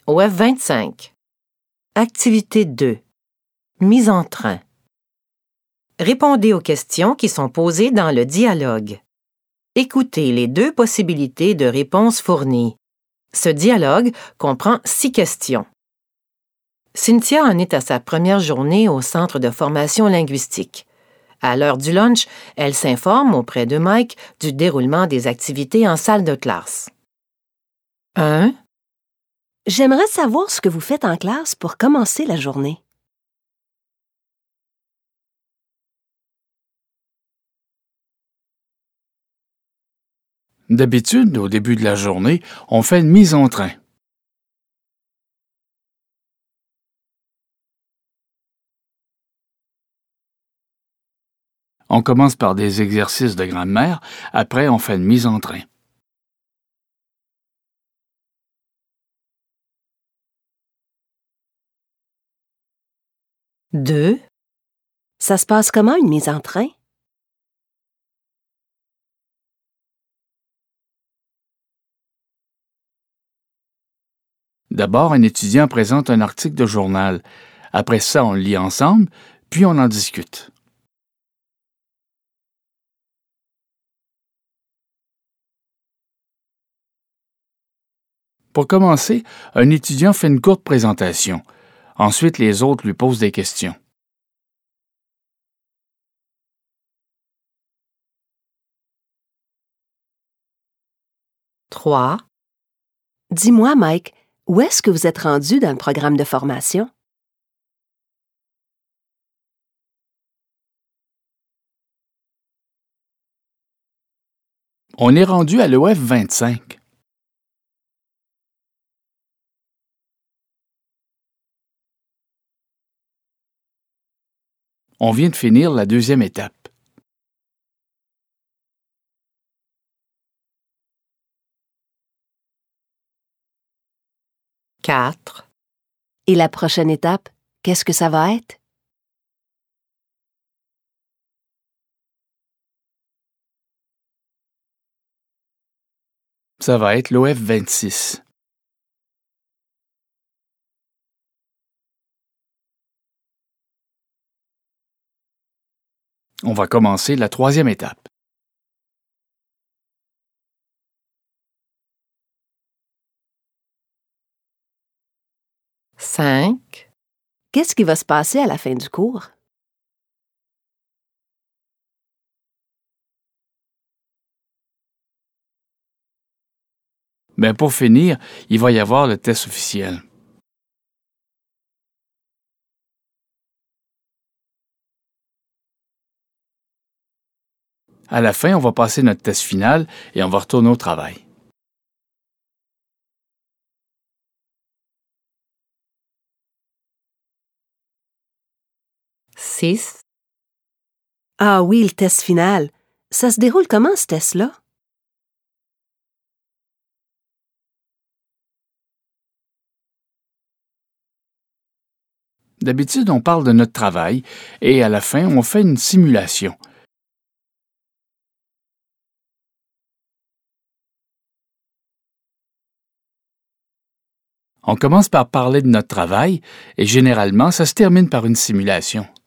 OF25. Activité 2. Mise en train. Répondez aux questions qui sont posées dans le dialogue. Écoutez les 2 possibilités de réponse fournies. Ce dialogue comprend 6 questions. Cynthia en est à sa première journée au Centre de formation linguistique. À l'heure du lunch, elle s'informe auprès de Mike du déroulement des activités en salle de classe. 1. J'aimerais savoir ce que vous faites en classe pour commencer la journée. D'habitude, au début de la journée, on fait une mise en train. On commence par des exercices de grammaire, après on fait une mise en train. Deux. Ça se passe comment une mise en train? D'abord, un étudiant présente un article de journal. Après ça, on le lit ensemble, puis on en discute. Pour commencer, un étudiant fait une courte présentation. Ensuite, les autres lui posent des questions. Trois. Dis-moi, Mike, où est-ce que vous êtes rendu dans le programme de formation? On est rendu à l'OF25. On vient de finir la 2e étape. Quatre. Et la prochaine étape, qu'est-ce que ça va être? Ça va être l'OF26. On va commencer la 3e étape. Cinq. Qu'est-ce qui va se passer à la fin du cours? Bien, pour finir, il va y avoir le test officiel. À la fin, on va passer notre test final et on va retourner au travail. Six. Ah oui, le test final. Ça se déroule comment, ce test-là? D'habitude, on parle de notre travail et à la fin, on fait une simulation. On commence par parler de notre travail et généralement, ça se termine par une simulation.